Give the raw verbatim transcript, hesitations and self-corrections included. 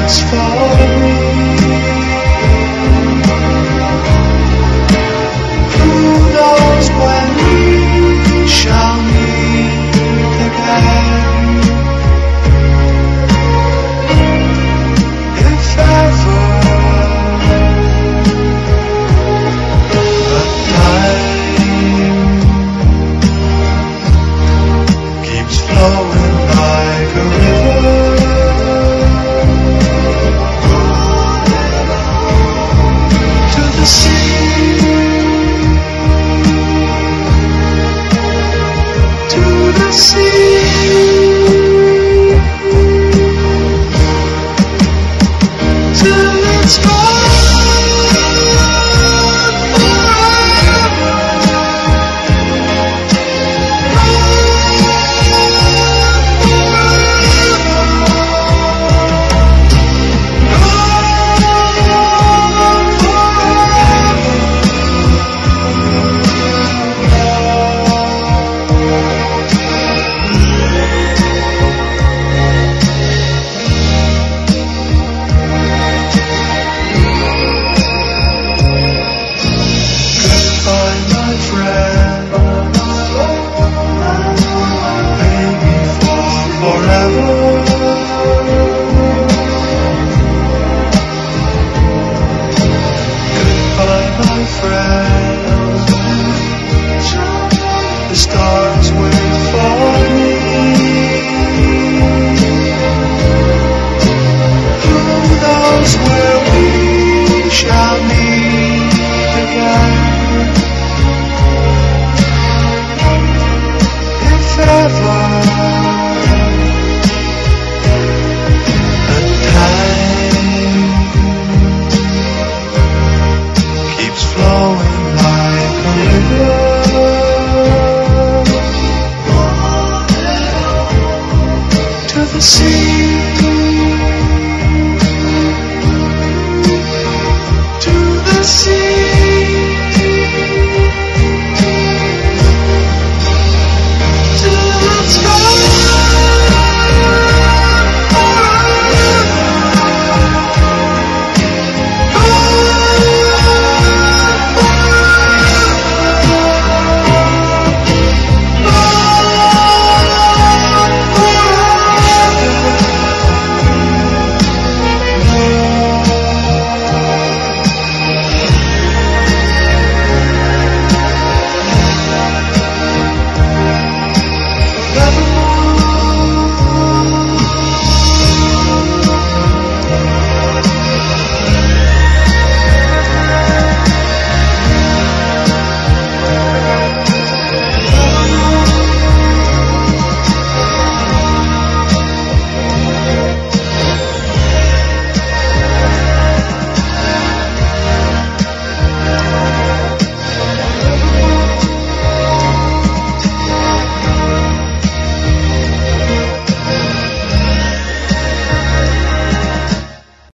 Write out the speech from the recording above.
waits for me. Who knows when we shall meet again? If ever a time keeps flowing like a river to the sea, to the sea, till it's gone forever, goodbye, my friend, maybe for forever. Goodbye, my friend, the stars wait for me. Who knows where we shall meet again? If ever a time keeps flowing like a river to the sea.